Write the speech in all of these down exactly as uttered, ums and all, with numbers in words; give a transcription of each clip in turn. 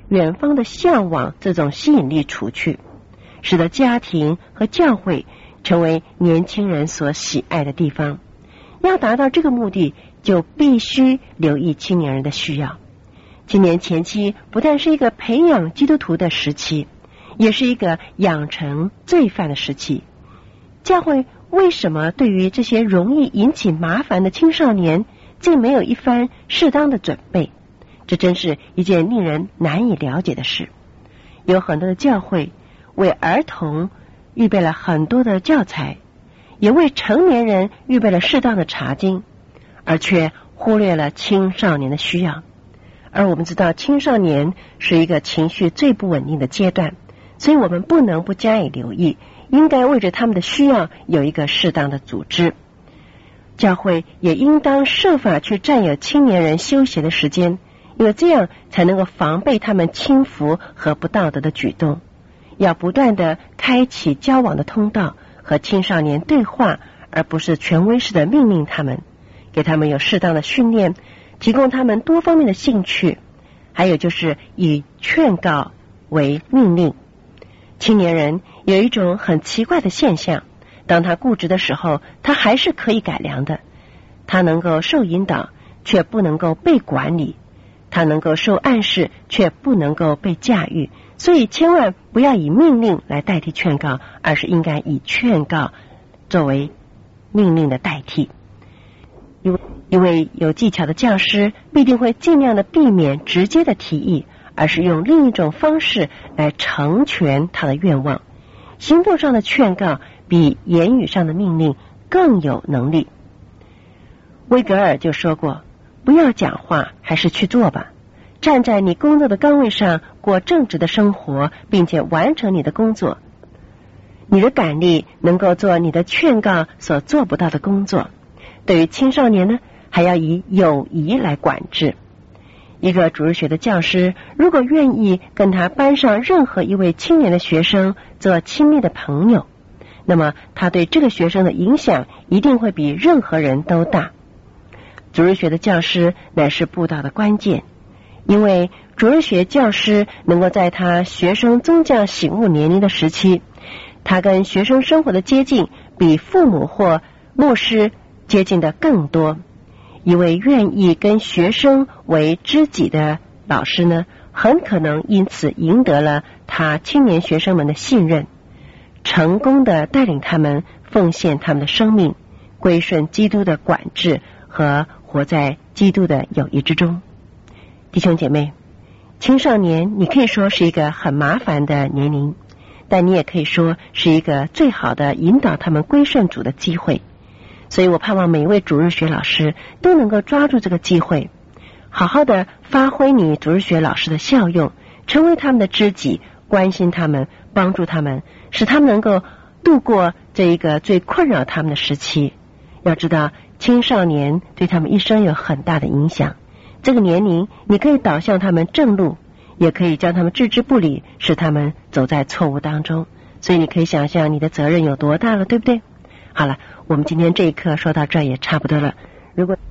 远方的向往这种吸引力除去，使得家庭和教会成为年轻人所喜爱的地方。要达到这个目的，就必须留意青年人的需要。青年前期不但是一个培养基督徒的时期，也是一个养成罪犯的时期。教会为什么对于这些容易引起麻烦的青少年竟没有一番适当的准备？这真是一件令人难以了解的事。有很多的教会为儿童预备了很多的教材，也为成年人预备了适当的查经，而却忽略了青少年的需要。而我们知道青少年是一个情绪最不稳定的阶段，所以我们不能不加以留意，应该为着他们的需要有一个适当的组织。教会也应当设法去占有青年人休闲的时间，因为这样才能够防备他们轻浮和不道德的举动。要不断的开启交往的通道，和青少年对话，而不是权威式的命令他们，给他们有适当的训练，提供他们多方面的兴趣，还有就是以劝告为命令。青年人有一种很奇怪的现象，当他固执的时候，他还是可以改良的。他能够受引导，却不能够被管理；他能够受暗示，却不能够被驾驭。所以千万不要以命令来代替劝告，而是应该以劝告作为命令的代替。因为一位有技巧的教师必定会尽量的避免直接的提议，而是用另一种方式来成全他的愿望。行动上的劝告比言语上的命令更有能力。威格尔就说过，不要讲话，还是去做吧。站在你工作的岗位上，过正直的生活，并且完成你的工作。你的感力能够做你的劝告所做不到的工作。对于青少年呢，还要以友谊来管制。一个主日学的教师，如果愿意跟他班上任何一位青年的学生做亲密的朋友，那么他对这个学生的影响一定会比任何人都大。主日学的教师乃是布道的关键，因为主日学教师能够在他学生宗教醒悟年龄的时期，他跟学生生活的接近比父母或牧师接近的更多。一位愿意跟学生为知己的老师呢，很可能因此赢得了他青年学生们的信任，成功的带领他们奉献他们的生命，归顺基督的管制和活在基督的友谊之中。弟兄姐妹，青少年你可以说是一个很麻烦的年龄，但你也可以说是一个最好的引导他们归顺主的机会。所以我盼望每一位主日学老师都能够抓住这个机会，好好的发挥你主日学老师的效用，成为他们的知己，关心他们，帮助他们，使他们能够度过这一个最困扰他们的时期。要知道青少年对他们一生有很大的影响，这个年龄你可以导向他们正路，也可以将他们置之不理，使他们走在错误当中。所以你可以想象你的责任有多大了，对不对？好了，我们今天这一课说到这也差不多了。如果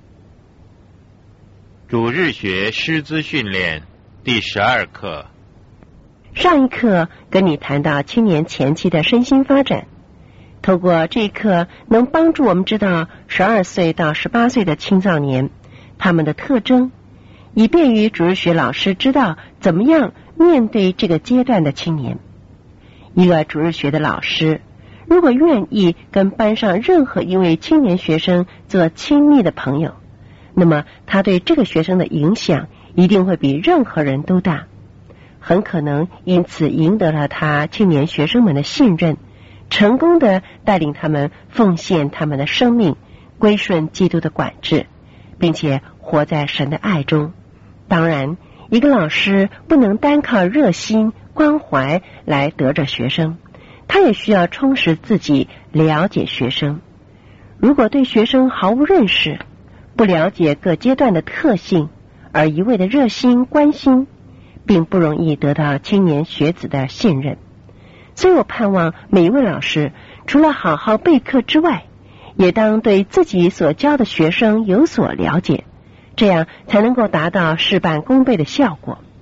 主日学师资训练第十二课， 上一课跟你谈到青年前期的身心发展，透过这一课能帮助我们知道十二岁到十八岁的青少年他们的特征，以便于主日学老师知道怎么样面对这个阶段的青年。一个主日学的老师如果愿意跟班上任何一位青年学生做亲密的朋友，那么他对这个学生的影响一定会比任何人都大，很可能因此赢得了他青年学生们的信任，成功的带领他们奉献他们的生命，归顺基督的管制，并且活在神的爱中。当然，一个老师不能单靠热心关怀来得着学生，他也需要充实自己，了解学生。如果对学生毫无认识，不了解各阶段的特性，而一味的热心关心，并不容易得到青年学子的信任。所以我盼望每一位老师除了好好备课之外，也当对自己所教的学生有所了解，这样才能够达到事半功倍的效果。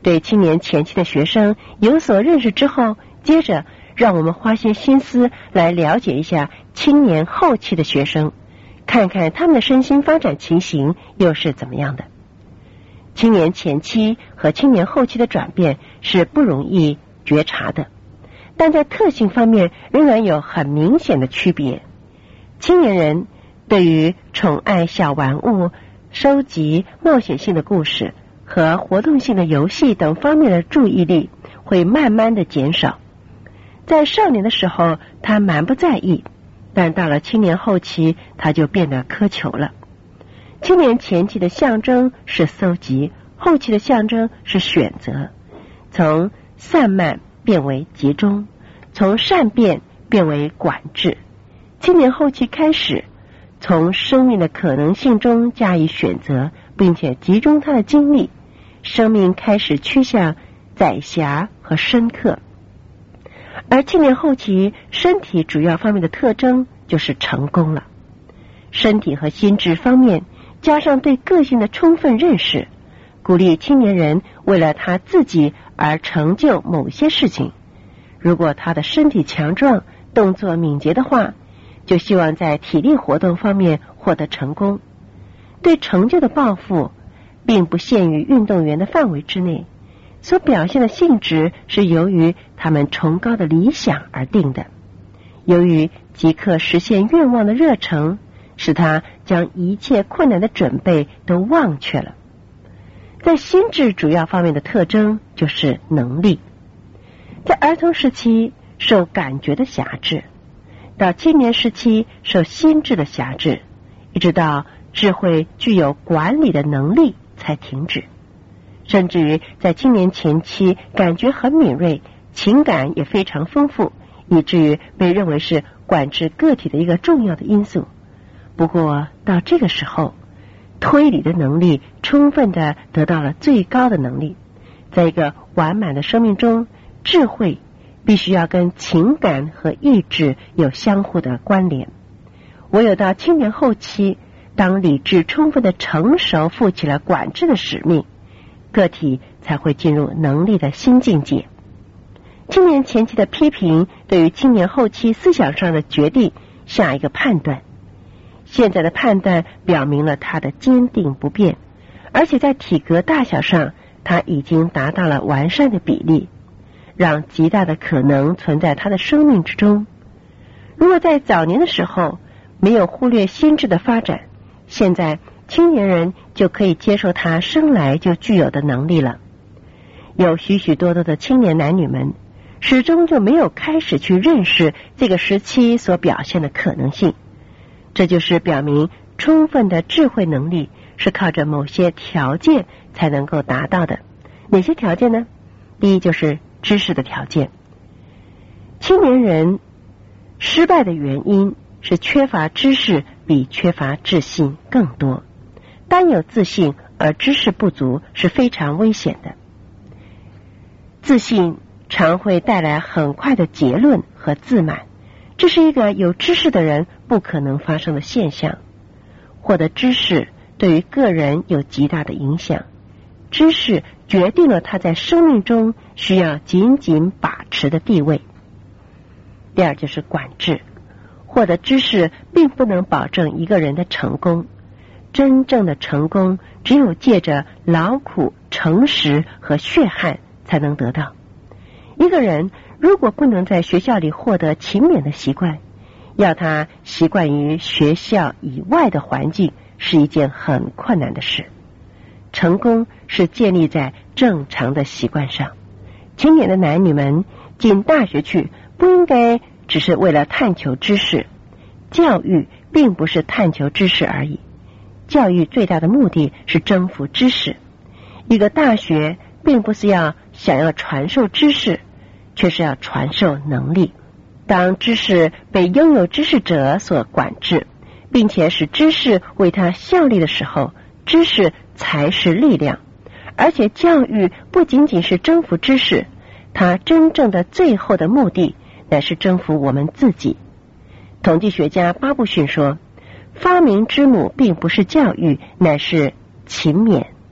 对青年前期的学生有所认识之后，接着让我们花些心思来了解一下青年后期的学生，看看他们的身心发展情形又是怎么样的。青年前期和青年后期的转变是不容易觉察的，但在特性方面仍然有很明显的区别。青年人对于宠爱小玩物、收集冒险性的故事和活动性的游戏等方面的注意力会慢慢的减少。在少年的时候他蛮不在意，但到了青年后期他就变得苛求了。青年前期的象征是搜集，后期的象征是选择，从散漫变为集中，从善变变为管制。青年后期开始从生命的可能性中加以选择，并且集中他的精力，生命开始趋向载狭和深刻。而青年后期身体主要方面的特征就是成功了。身体和心智方面加上对个性的充分认识，鼓励青年人为了他自己而成就某些事情。如果他的身体强壮、动作敏捷的话，就希望在体力活动方面获得成功。对成就的抱负并不限于运动员的范围之内，所表现的性质是由于他们崇高的理想而定的。由于即刻实现愿望的热诚，使他将一切困难的准备都忘却了。在心智主要方面的特征就是能力。在儿童时期受感觉的辖制，到青年时期受心智的辖制，一直到智慧具有管理的能力才停止。甚至于在青年前期感觉很敏锐，情感也非常丰富，以至于被认为是管制个体的一个重要的因素。不过到这个时候，推理的能力充分的得到了最高的能力。在一个完满的生命中，智慧必须要跟情感和意志有相互的关联。唯有到青年后期，当理智充分的成熟，负起了管制的使命，个体才会进入能力的新境界。青年前期的批评对于青年后期思想上的决定下一个判断。现在的判断表明了他的坚定不变，而且在体格大小上他已经达到了完善的比例，让极大的可能存在他的生命之中。如果在早年的时候没有忽略心智的发展，现在青年人就可以接受他生来就具有的能力了。有许许多多的青年男女们始终就没有开始去认识这个时期所表现的可能性，这就是表明充分的智慧能力是靠着某些条件才能够达到的。哪些条件呢？第一就是知识的条件。青年人失败的原因是缺乏知识比缺乏自信更多。单有自信而知识不足是非常危险的。自信常会带来很快的结论和自满，这是一个有知识的人不可能发生的现象。获得知识对于个人有极大的影响，知识决定了他在生命中需要紧紧把持的地位。第二就是管制。获得知识并不能保证一个人的成功，真正的成功只有借着劳苦、诚实和血汗才能得到。一个人如果不能在学校里获得勤勉的习惯，要他习惯于学校以外的环境是一件很困难的事。成功是建立在正常的习惯上。青年的男女们进大学去，不应该只是为了探求知识。教育并不是探求知识而已，教育最大的目的是征服知识。一个大学并不是要想要传授知识，却是要传授能力。当知识被拥有知识者所管制，并且使知识为他效力的时候，知识才是力量。而且教育不仅仅是征服知识，它真正的最后的目的乃是征服我们自己。统计学家巴布逊说，发明之母并不是教育，乃是勤勉。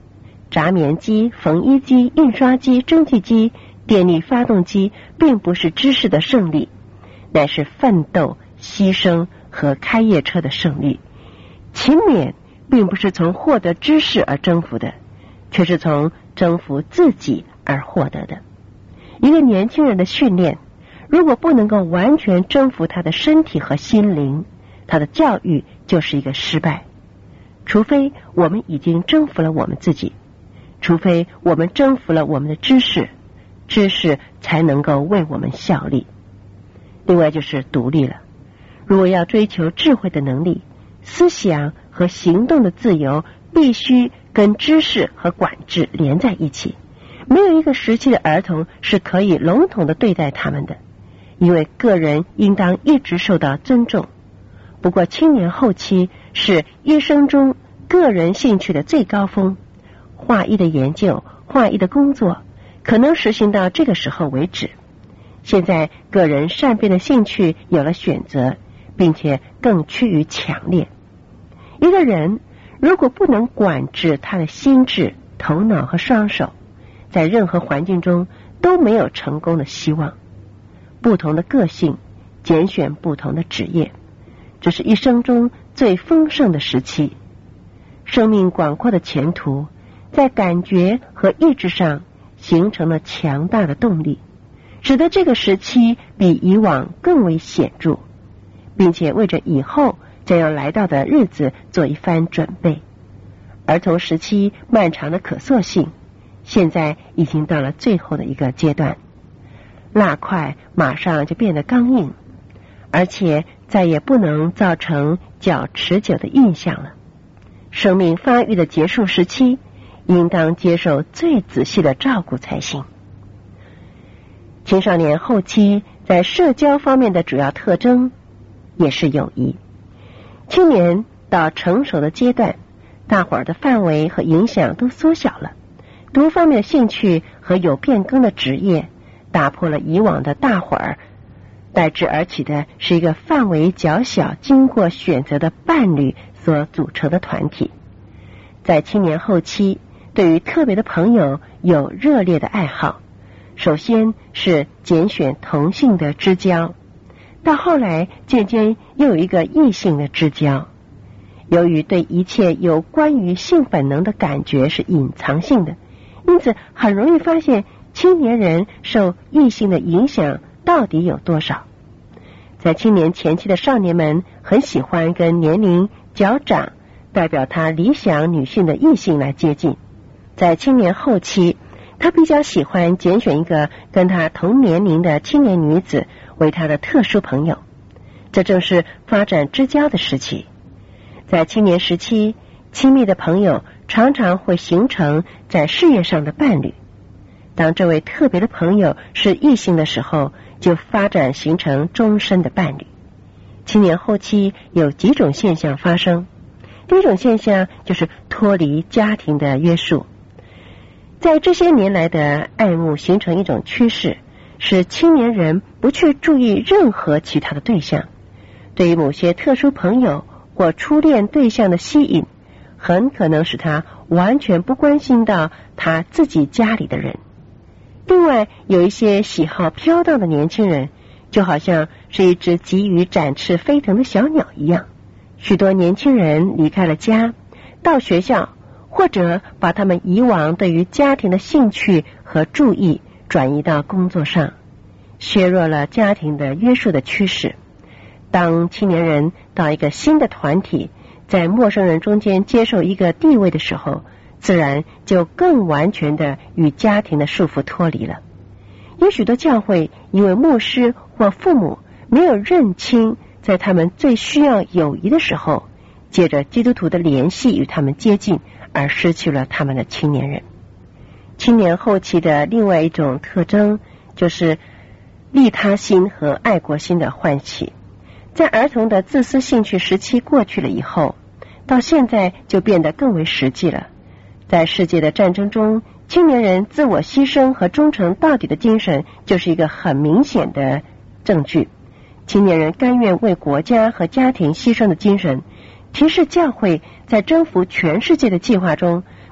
轧棉机、缝衣机、印刷机、蒸汽机、电力发动机并不是知识的胜利，乃是奋斗、牺牲和开业车的胜利。勤勉并不是从获得知识而征服的，却是从征服自己而获得的。一个年轻人的训练，如果不能够完全征服他的身体和心灵，他的教育就是一个失败。除非我们已经征服了我们自己，除非我们征服了我们的知识，知识才能够为我们效力。另外就是独立了。如果要追求智慧的能力，思想和行动的自由必须跟知识和管制连在一起。没有一个时期的儿童是可以笼统的对待他们的，因为个人应当一直受到尊重。不过青年后期是一生中个人兴趣的最高峰，画艺的研究、画艺的工作可能实行到这个时候为止。现在个人善变的兴趣有了选择，并且更趋于强烈。一个人如果不能管制他的心智、头脑和双手，在任何环境中都没有成功的希望。不同的个性拣选不同的职业，这是一生中最丰盛的时期。生命广阔的前途在感觉和意志上形成了强大的动力，使得这个时期比以往更为显著，并且为着以后将要来到的日子做一番准备。儿童时期漫长的可塑性现在已经到了最后的一个阶段，蜡块马上就变得刚硬，而且再也不能造成较持久的印象了。生命发育的结束时期应当接受最仔细的照顾才行。青少年后期在社交方面的主要特征也是友谊。青年到成熟的阶段，大伙儿的范围和影响都缩小了，多方面的兴趣和有变更的职业打破了以往的大伙儿，代之而起的是一个范围较小、经过选择的伴侣所组成的团体。在青年后期，对于特别的朋友有热烈的爱好，首先是拣选同性的知交，到后来渐渐又有一个异性的知交。由于对一切有关于性本能的感觉是隐藏性的，因此很容易发现青年人受异性的影响到底有多少。在青年前期的少年们很喜欢跟年龄较长、代表他理想女性的异性来接近。在青年后期，他比较喜欢拣选一个跟他同年龄的青年女子为他的特殊朋友，这正是发展知交的时期。在青年时期，亲密的朋友常常会形成在事业上的伴侣。当这位特别的朋友是异性的时候，就发展形成终身的伴侣。青年后期有几种现象发生。第一种现象就是脱离家庭的约束。在这些年来的爱慕形成一种趋势，使青年人不去注意任何其他的对象。对于某些特殊朋友或初恋对象的吸引，很可能使他完全不关心到他自己家里的人。另外，有一些喜好飘荡的年轻人，就好像是一只急于展翅飞腾的小鸟一样。许多年轻人离开了家，到学校，或者把他们以往对于家庭的兴趣和注意转移到工作上，削弱了家庭的约束的趋势。当青年人到一个新的团体，在陌生人中间接受一个地位的时候，自然就更完全的与家庭的束缚脱离了。有许多教会因为牧师或父母没有认清在他们最需要友谊的时候，借着基督徒的联系与他们接近，而失去了他们的青年人。青年后期的另外一种特征就是利他心和爱国心的唤起。在儿童的自私兴趣时期过去了以后，到现在就变得更为实际了。在世界的战争中，青年人自我牺牲和忠诚到底的精神就是一个很明显的证据。青年人甘愿为国家和家庭牺牲的精神，提示教会在征服全世界的计划中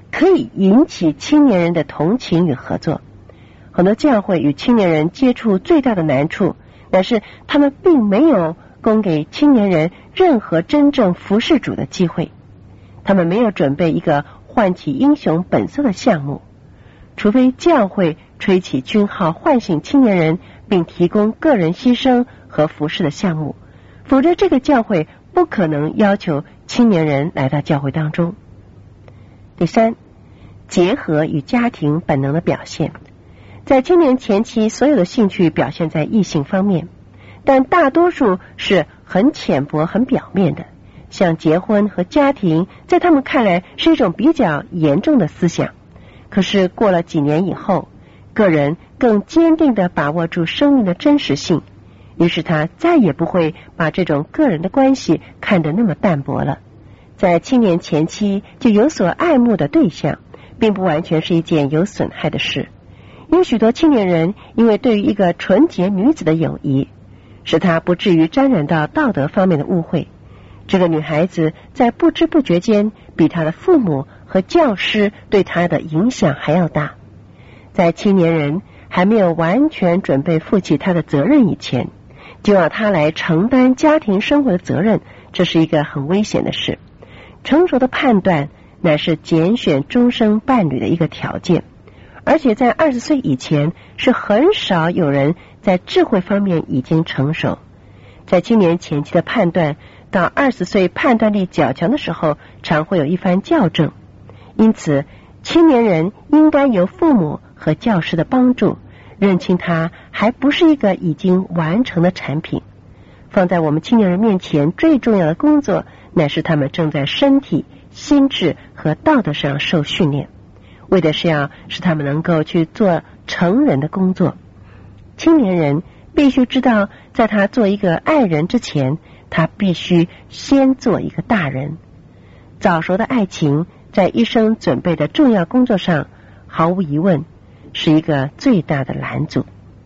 可以引起青年人的同情与合作。很多教会与青年人接触最大的难处，乃是他们并没有供给青年人任何真正服侍主的机会，他们没有准备一个唤起英雄本色的项目。除非教会吹起军号唤醒青年人，并提供个人牺牲和服侍的项目，否则这个教会不可能要求青年人来到教会当中。第三，结合与家庭本能的表现。在青年前期，所有的兴趣表现在异性方面，但大多数是很浅薄很表面的，像结婚和家庭在他们看来是一种比较严重的思想。可是过了几年以后，个人更坚定地把握住生命的真实性，于是他再也不会把这种个人的关系看得那么淡薄了。在青年前期就有所爱慕的对象，并不完全是一件有损害的事。有许多青年人因为对于一个纯洁女子的友谊，使她不至于沾染到道德方面的误会，这个女孩子在不知不觉间比她的父母和教师对她的影响还要大。在青年人还没有完全准备负起他的责任以前，就要他来承担家庭生活的责任，这是一个很危险的事。成熟的判断乃是拣选终生伴侣的一个条件，而且在二十岁以前是很少有人在智慧方面已经成熟。在青年前期的判断，到二十岁判断力较强的时候，常会有一番校正。因此青年人应该由父母和教师的帮助，认清他还不是一个已经完成的产品。放在我们青年人面前最重要的工作，乃是他们正在身体、心智和道德上受训练，为的是要使他们能够去做成人的工作。青年人必须知道，在他做一个爱人之前，他必须先做一个大人。早熟的爱情在一生准备的重要工作上，毫无疑问是一个最大的拦阻。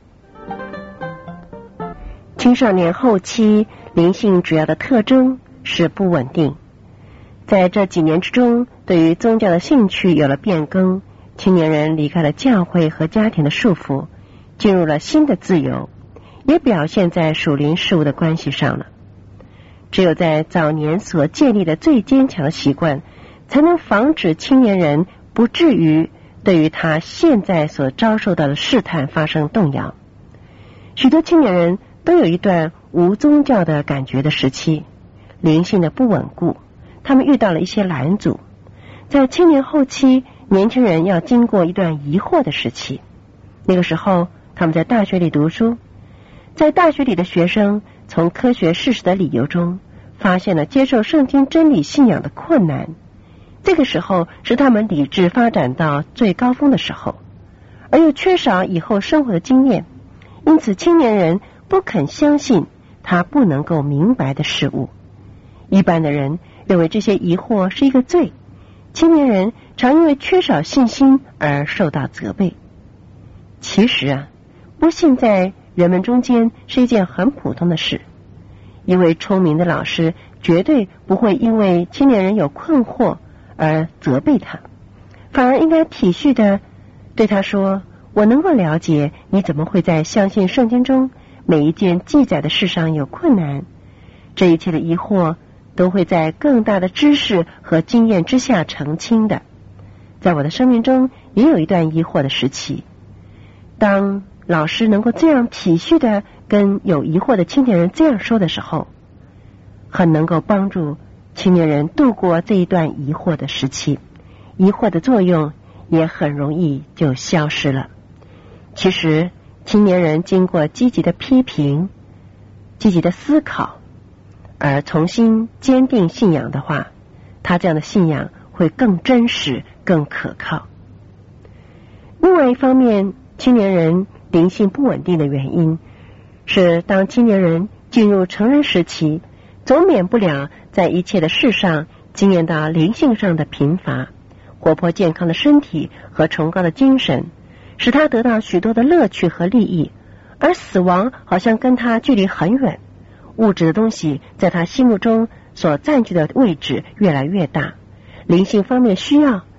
青少年后期灵性主要的特征是不稳定。在这几年之中，对于宗教的兴趣有了变更，青年人离开了教会和家庭的束缚，进入了新的自由，也表现在属灵事物的关系上了。只有在早年所建立的最坚强的习惯，才能防止青年人不至于对于他现在所遭受到的试探发生动摇。许多青年人都有一段无宗教的感觉的时期，灵性的不稳固，他们遇到了一些拦阻。在青年后期，年轻人要经过一段疑惑的时期，那个时候他们在大学里读书，在大学里的学生从科学事实的理由中发现了接受圣经真理信仰的困难，这个时候是他们理智发展到最高峰的时候，而又缺少以后生活的经验，因此青年人不肯相信他不能够明白的事物。一般的人认为这些疑惑是一个罪，青年人常因为缺少信心而受到责备。其实啊，不信在人们中间是一件很普通的事。一位聪明的老师绝对不会因为青年人有困惑而责备他，反而应该体恤的对他说，我能够了解你怎么会在相信圣经中每一件记载的事上有困难，这一切的疑惑都会在更大的知识和经验之下澄清的。在我的生命中也有一段疑惑的时期，当老师能够这样体恤的跟有疑惑的青年人这样说的时候，很能够帮助青年人度过这一段疑惑的时期，疑惑的作用也很容易就消失了。其实青年人经过积极的批评、积极的思考，而重新坚定信仰的话，他这样的信仰会更真实、更可靠。另外一方面，青年人灵性不稳定的原因是，当青年人进入成人时期，总免不了在一切的事上经验到灵性上的贫乏，活泼健康的身体和崇高的精神使他得到许多的乐趣和利益，而死亡好像跟他距离很远，物质的东西在他心目中所占据的位置越来越大，灵性方面需要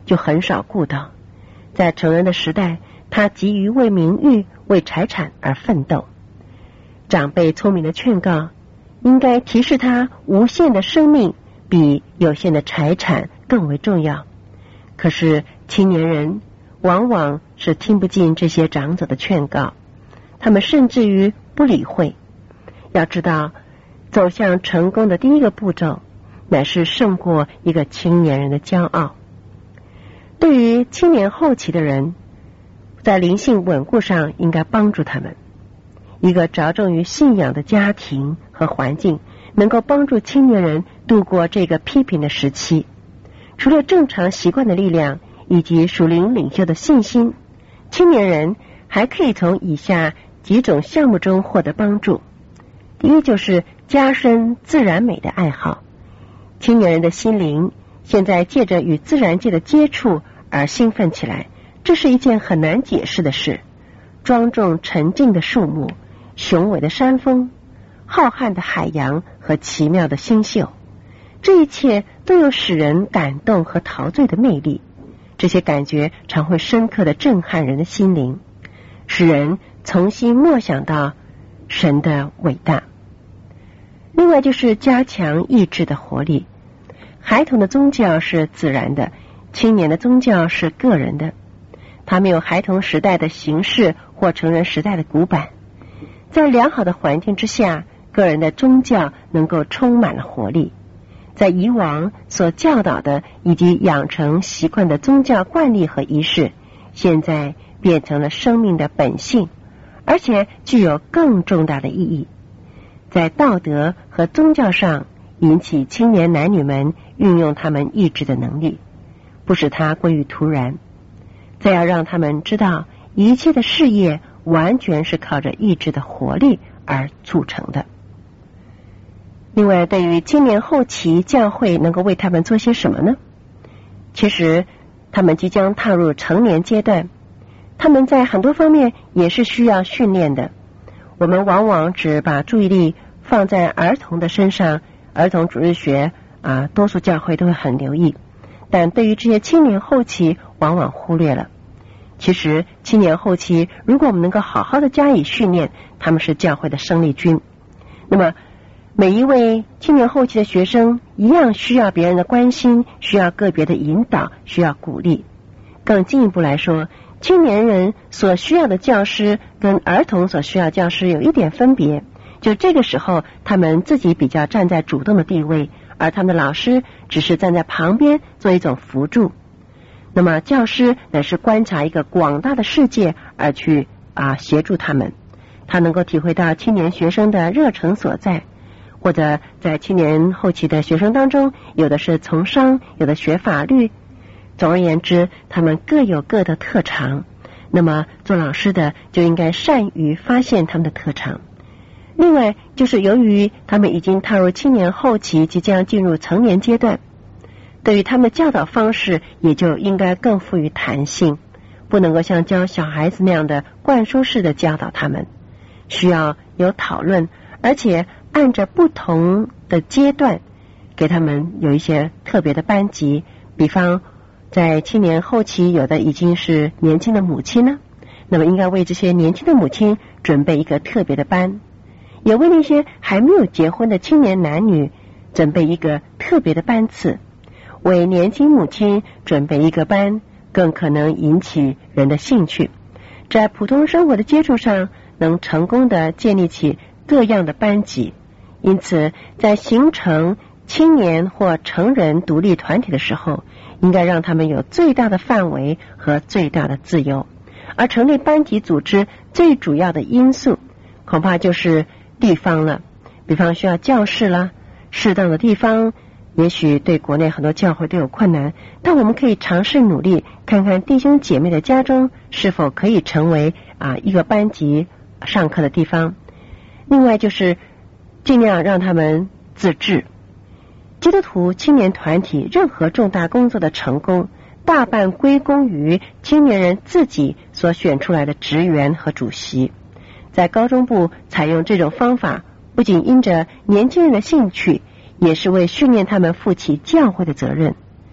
就很少顾到。在成人的时代，他急于为名誉、为财产而奋斗。长辈聪明的劝告，应该提示他无限的生命比有限的财产更为重要。可是青年人往往是听不进这些长者的劝告，他们甚至于不理会。要知道，走向成功的第一个步骤，乃是胜过一个青年人的骄傲。对于青年后期的人，在灵性稳固上应该帮助他们。一个着重于信仰的家庭和环境，能够帮助青年人度过这个批评的时期。除了正常习惯的力量以及属灵领袖的信心，青年人还可以从以下几种项目中获得帮助。第一，就是加深自然美的爱好。青年人的心灵现在借着与自然界的接触而兴奋起来，这是一件很难解释的事。庄重沉静的树木，雄伟的山峰，浩瀚的海洋和奇妙的星宿，这一切都有使人感动和陶醉的魅力。这些感觉常会深刻的震撼人的心灵，使人重新默想到神的伟大。另外就是加强意志的活力。孩童的宗教是自然的，青年的宗教是个人的。他没有孩童时代的形式或成人时代的古板。在良好的环境之下，个人的宗教能够充满了活力。在以往所教导的以及养成习惯的宗教惯例和仪式，现在变成了生命的本性，而且具有更重大的意义。在道德和宗教上引起青年男女们运用他们意志的能力，不使它归于突然。再要让他们知道，一切的事业完全是靠着意志的活力而促成的。另外，对于青年后期，教会能够为他们做些什么呢？其实他们即将踏入成年阶段，他们在很多方面也是需要训练的。我们往往只把注意力放在儿童的身上，儿童主日学啊，多数教会都会很留意，但对于这些青年后期往往忽略了。其实青年后期如果我们能够好好的加以训练，他们是教会的生力军。那么每一位青年后期的学生一样需要别人的关心，需要个别的引导，需要鼓励。更进一步来说，青年人所需要的教师跟儿童所需要教师有一点分别，就这个时候他们自己比较站在主动的地位，而他们的老师只是站在旁边做一种辅助。那么教师乃是观察一个广大的世界而去啊协助他们，他能够体会到青年学生的热忱所在，或者在青年后期的学生当中，有的是从商，有的学法律。总而言之，他们各有各的特长，那么做老师的就应该善于发现他们的特长。另外就是由于他们已经踏入青年后期，即将进入成年阶段，对于他们的教导方式也就应该更富于弹性，不能够像教小孩子那样的灌输式的教导他们，需要有讨论，而且按着不同的阶段给他们有一些特别的班级。比方在青年后期，有的已经是年轻的母亲呢，那么应该为这些年轻的母亲准备一个特别的班，也为那些还没有结婚的青年男女准备一个特别的班次。为年轻母亲准备一个班，更可能引起人的兴趣。在普通生活的接触上，能成功的建立起各样的班级。因此在形成青年或成人独立团体的时候，应该让他们有最大的范围和最大的自由。而成立班级组织最主要的因素恐怕就是地方了，比方需要教室啦，适当的地方也许对国内很多教会都有困难，但我们可以尝试努力，看看弟兄姐妹的家中是否可以成为啊一个班级上课的地方。另外就是尽量让他们自治。基督徒青年团体任何重大工作的成功，大半归功于青年人自己所选出来的职员和主席。在高中部采用这种方法，不仅因着年轻人的兴趣，也是为训练他们负起教会的责任。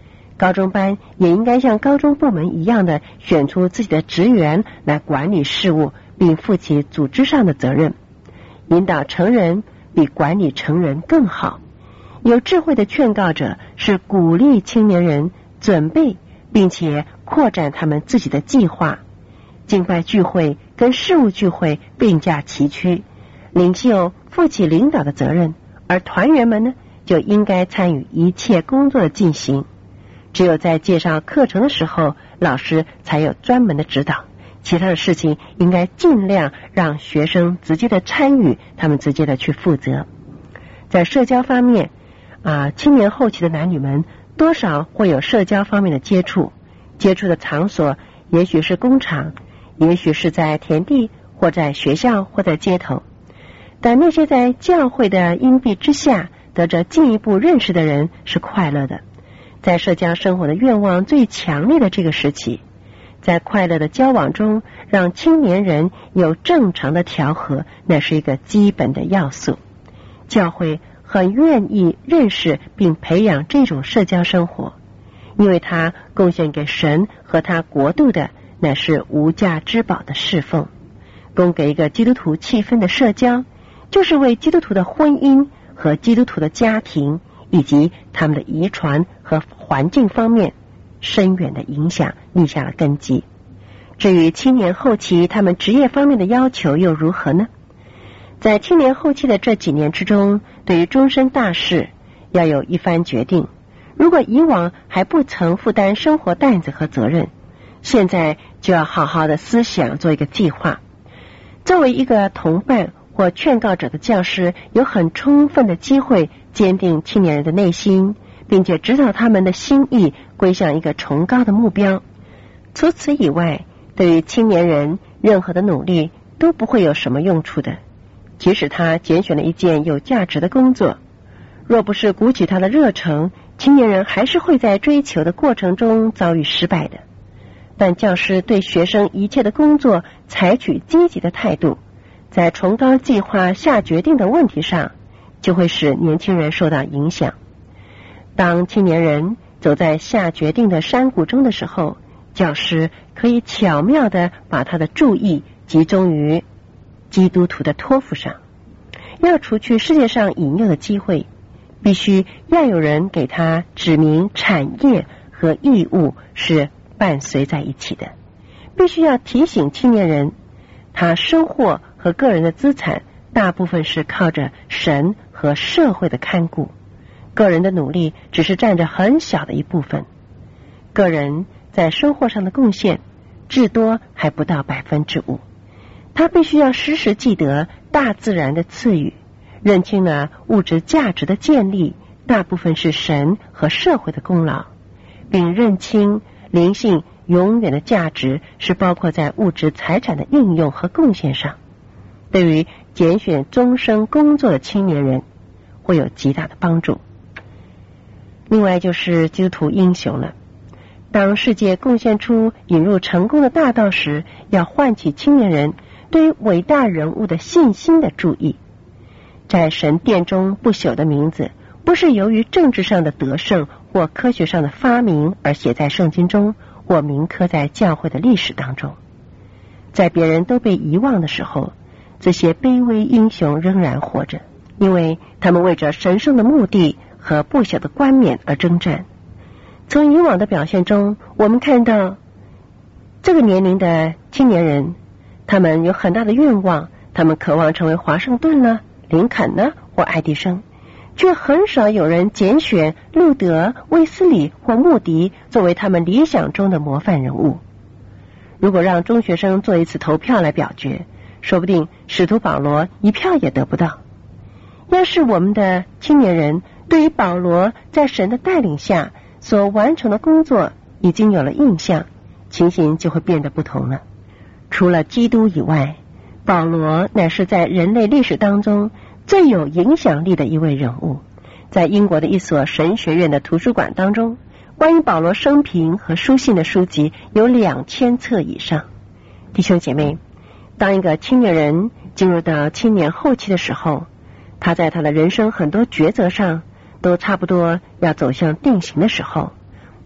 高中班也应该像高中部门一样的选出自己的职员来管理事务，并负起组织上的责任。引导成人比管理成人更好。有智慧的劝告者是鼓励青年人准备并且扩展他们自己的计划。敬拜聚会跟事务聚会并驾齐驱，领袖负起领导的责任，而团员们呢，就应该参与一切工作的进行。只有在介绍课程的时候，老师才有专门的指导，其他的事情应该尽量让学生直接的参与，他们直接的去负责。在社交方面啊，青年后期的男女们多少会有社交方面的接触，接触的场所也许是工厂，也许是在田地，或在学校，或在街头。但那些在教会的荫蔽之下得着进一步认识的人是快乐的。在社交生活的愿望最强烈的这个时期，在快乐的交往中让青年人有正常的调和，那是一个基本的要素。教会很愿意认识并培养这种社交生活，因为它贡献给神和他国度的乃是无价之宝的侍奉。供给一个基督徒气氛的社交，就是为基督徒的婚姻和基督徒的家庭以及他们的遗传和环境方面深远的影响立下了根基。至于青年后期他们职业方面的要求又如何呢？在青年后期的这几年之中，对于终身大事要有一番决定。如果以往还不曾负担生活担子和责任，现在就要好好的思想，做一个计划。作为一个同伴或劝告者的教师，有很充分的机会坚定青年人的内心，并且指导他们的心意归向一个崇高的目标。除此以外，对于青年人任何的努力都不会有什么用处的。即使他拣选了一件有价值的工作，若不是鼓起他的热诚，青年人还是会在追求的过程中遭遇失败的。但教师对学生一切的工作采取积极的态度，在崇高计划下决定的问题上，就会使年轻人受到影响。当青年人走在下决定的山谷中的时候，教师可以巧妙地把他的注意集中于基督徒的托付上。要除去世界上引诱的机会，必须要有人给他指明产业和义务是伴随在一起的。必须要提醒青年人，他收获和个人的资产大部分是靠着神和社会的看顾，个人的努力只是占着很小的一部分。个人在收获上的贡献至多还不到百分之五。他必须要时时记得大自然的赐予，认清了物质价值的建立大部分是神和社会的功劳，并认清灵性永远的价值是包括在物质财产的应用和贡献上。对于拣选终生工作的青年人会有极大的帮助。另外就是基督徒英雄了。当世界贡献出引入成功的大道时，要唤起青年人对于伟大人物的信心的注意。在神殿中不朽的名字，不是由于政治上的得胜或科学上的发明而写在圣经中，或铭刻在教会的历史当中。在别人都被遗忘的时候，这些卑微英雄仍然活着，因为他们为着神圣的目的和不朽的冠冕而征战。从以往的表现中，我们看到这个年龄的青年人，他们有很大的愿望，他们渴望成为华盛顿呢、林肯呢或爱迪生，却很少有人拣选路德、卫斯理或穆迪作为他们理想中的模范人物。如果让中学生做一次投票来表决，说不定使徒保罗一票也得不到。要是我们的青年人对于保罗在神的带领下所完成的工作已经有了印象，情形就会变得不同了。除了基督以外，保罗乃是在人类历史当中最有影响力的一位人物。在英国的一所神学院的图书馆当中，关于保罗生平和书信的书籍有两千册以上。弟兄姐妹，当一个青年人进入到青年后期的时候，他在他的人生很多抉择上都差不多要走向定型的时候，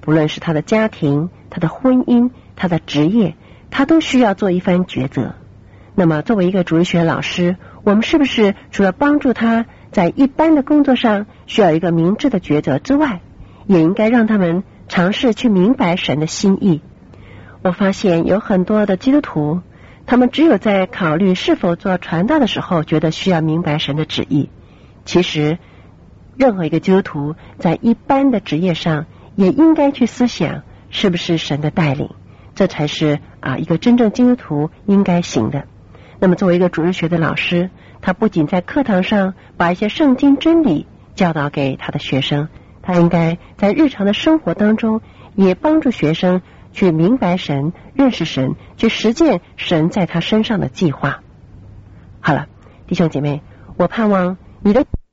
不论是他的家庭、他的婚姻、他的职业，他都需要做一番抉择。那么作为一个主日学老师，我们是不是除了帮助他在一般的工作上需要一个明智的抉择之外，也应该让他们尝试去明白神的心意？我发现有很多的基督徒，他们只有在考虑是否做传道的时候觉得需要明白神的旨意。其实任何一个基督徒在一般的职业上也应该去思想是不是神的带领，这才是啊一个真正基督徒应该行的。那么作为一个主日学的老师，他不仅在课堂上把一些圣经真理教导给他的学生，他应该在日常的生活当中也帮助学生去明白神、认识神，去实践神在他身上的计划。好了，弟兄姐妹，我盼望你的